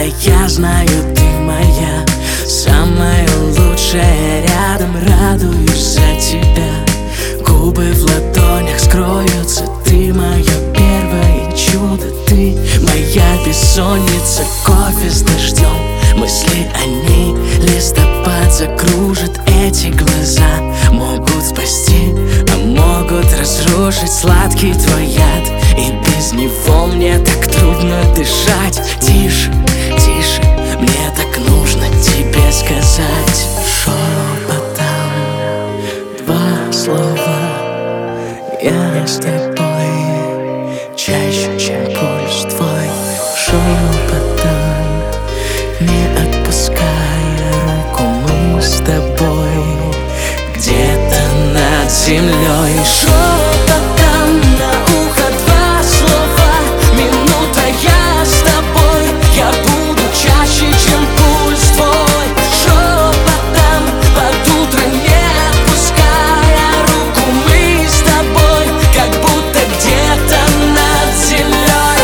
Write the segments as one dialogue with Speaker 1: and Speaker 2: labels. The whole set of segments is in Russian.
Speaker 1: я знаю, ты моя самая лучшая. Рядом радуюсь за тебя. Губы в ладонях скроются. Ты мое первое чудо. Ты моя бессонница. Кофе с дождем, мысли о ней. Листопад закружит. Эти глаза могут спасти, а могут разрушить. Сладкий твой яд, и без него мне так трудно дышать. Тише, тише, мне так нужно тебе сказать. Шепотом два слова. Я с тобой чаще, чем пульс твой. Шепотом, не отпуская руку, мы с тобой где-то над землей. Шепотом на ухо два слова. Минута, я с тобой. Я буду чаще, чем пульс твой. Шепотом под утро, не отпуская руку, мы с тобой как будто где-то над землей.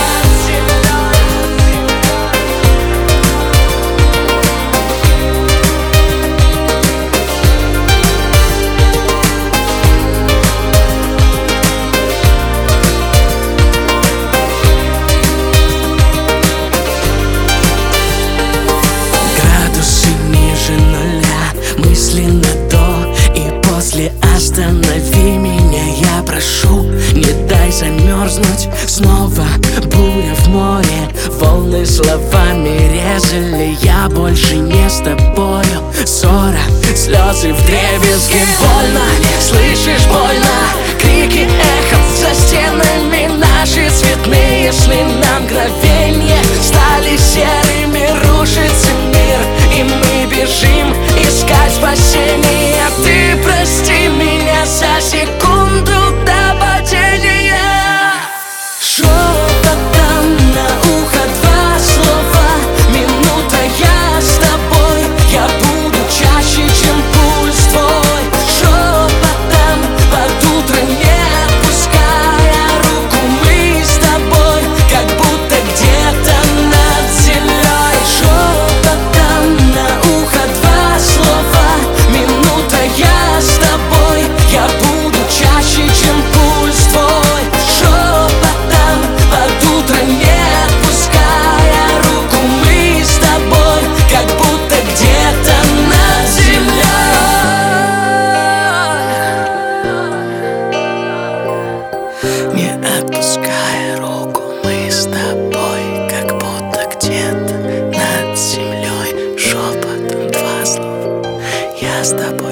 Speaker 1: Мысленно до и после. Останови меня, я прошу. Не дай замерзнуть снова. Буря в море, волны словами резали. Я больше не с тобою. Ссора, слезы вдребезги. Больно, слышишь, больно. Крики эхом за стенами. Наши цветные сны на мгновенье стали серыми. Рушится мир, и мы бежим искать спасения. Ты прости меня за секунду до падения. Шепотом на ухо два слова. Минута, я с тобой. Я буду чаще, чем пульс твой. Шепотом под утро, не отпуская руку, мы с тобой как будто где-то над землей. Шепотом на ухо два слова. Минута, я с тобой. Я буду чаще, чем пульс твой. Шепотом под утро, не отпуская руку, мы с тобой как будто где-то над землей. Не отпуская руку, мы с тобой как будто где-то над землей. Шепотом два слова. Я с тобой.